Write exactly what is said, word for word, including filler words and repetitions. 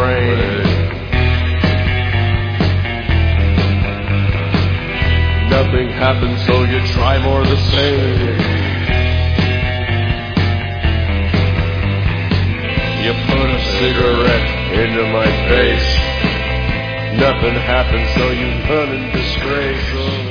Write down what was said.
brain. Nothing happens, so you try more of the same. You put a cigarette into my face. Nothing happens, so you run in disgrace.